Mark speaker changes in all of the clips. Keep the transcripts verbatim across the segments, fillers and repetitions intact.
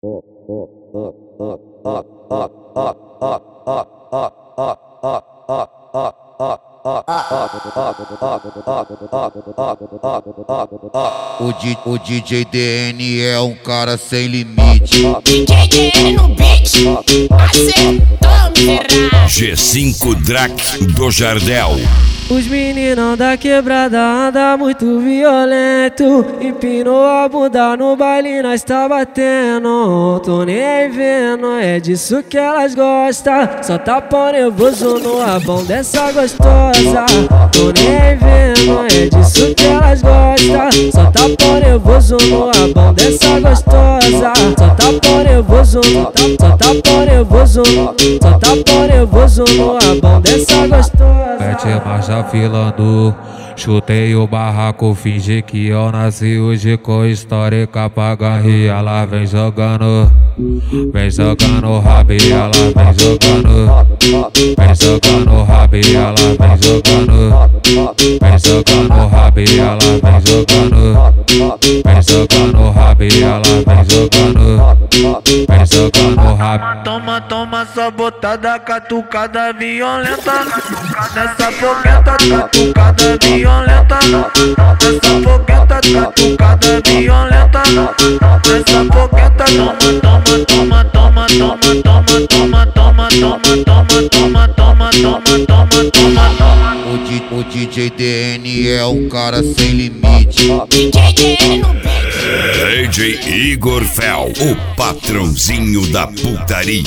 Speaker 1: O, D, o D J D N é um cara sem limite.
Speaker 2: D J D N no beat, acertou, miserável.
Speaker 3: G cinco Drac do Jardel.
Speaker 4: Os meninão da quebrada anda muito violento. Empinou a bunda no baile, nós tá batendo. Tô nem vendo, é disso que elas gostam. Só tapão nervoso no abão dessa gostosa. Tô nem vendo, é disso que elas gostam. Só tapão nervoso no abão dessa gostosa. Só tapão nervoso, só tapão nervoso, só tapão nervoso no abão dessa gostosa.
Speaker 5: Mete marcha filando, chutei o barraco, fingi que eu nasci hoje com histórica pra ganhar. Ela vem jogando, vem jogando rabo, ela vem jogando, vem jogando rabo, ela vem jogando, vem jogando rabo, ela vem jogando, vem jogando rabo, ela vem jogando, vem jogando rabo.
Speaker 6: Toma, toma só botada, catucada violenta. Nessa fogueta, catucada violenta. Nessa fogueta, catucada violenta. Nessa fogueta, toma, toma, toma, toma, toma, toma, toma, toma, toma, toma, toma, toma, toma, toma.
Speaker 1: O, D, o D J D N é um cara sem limite.
Speaker 2: D J D N no beat.
Speaker 3: D J Igor Fel, o patrãozinho da putaria.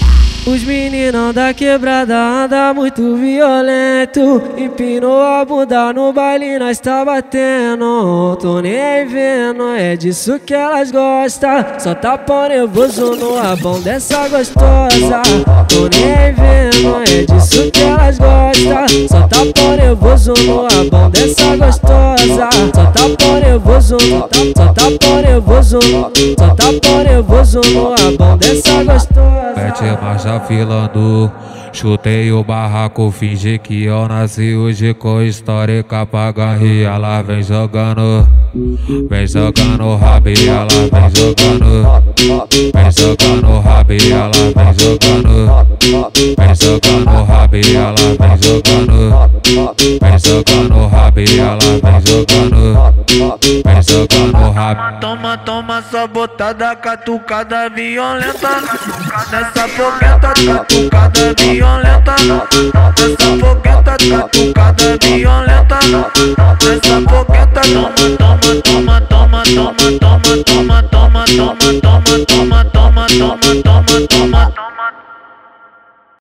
Speaker 4: Os meninão da quebrada anda muito violento. Empinou a bunda no baile, nós tá batendo. Tô nem vendo, é disso que elas gostam. Só tapão nervoso no abão dessa gostosa. Tô nem vendo, é disso que elas gostam. Só tapão nervoso no abão dessa gostosa. Só tapão nervoso, só tapão nervoso, só tapão nervoso no abão dessa gostosa.
Speaker 5: Mete marcha filando, chutei o barraco, fingi que eu nasci hoje com histórica pra ganhar. Ela vem jogando, vem jogando rabo, ela vem jogando, vem jogando rabo, ela vem jogando, vem jogando rabo, ela vem jogando, vem jogando rabo, ela vem jogando, vem jogando rabo.
Speaker 6: Toma, toma só botada, catucada violenta. Nessa fogueta, catucada violenta. Nessa fogueta, catucada violenta. Nessa fogueta, toma, toma, toma, toma, toma, toma, toma, toma, toma, toma, toma, toma, toma, toma, toma.